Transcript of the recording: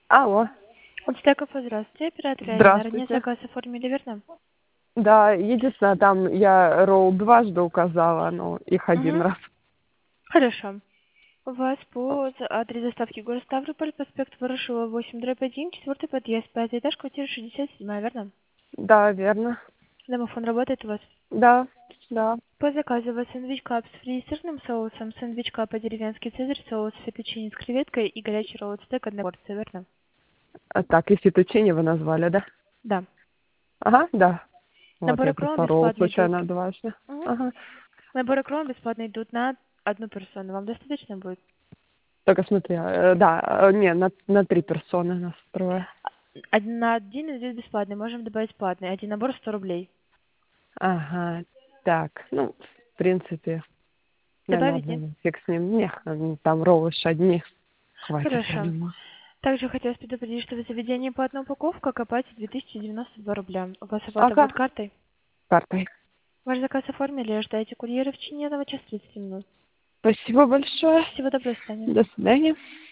Алло, Устеков, здравствуйте. Оператор Алина. Ранее здравствуйте. заказ оформили, верно? Да, единственное, там я ролл дважды указала, но их один Угу. раз. Хорошо. У вас по адрес доставки город Ставрополь, проспект Ворошилова, 8/1, 4 подъезд, 5 этаж, квартира 67, верно? Да, верно. Домофон работает у вас? Да, да. По заказу у вас сэндвич кап с фри и сырным соусом, сэндвич кап по-деревенски, цезарь соус, фетучини с креветкой и горячий ролл стек одна порция, верно? Так, и фетучини вы назвали, да? Да. Ага, да. Вот, Наборы я крон просто ролл бесплатно идут. случайно дважды. Угу. Ага. Наборы крон бесплатно идут на одну персону. Вам достаточно будет? Только смотри, да, не, на 3 персоны нас трое. На один идет бесплатный, можем добавить платный. Один набор 100 рублей. Ага, так, ну, в принципе, не Добавить, надо, нет? фиг с ним. Не, там роллы ж одни. Хватит, я Хорошо. думаю. Также хотелось предупредить, что в заведении платная упаковка окупается 2092 рубля. У вас оплата будет Ага, картой? картой. Ваш заказ оформили, ожидаете курьера в течение 1 часа 30 минут. Спасибо большое. Всего доброго, до свидания. До свидания.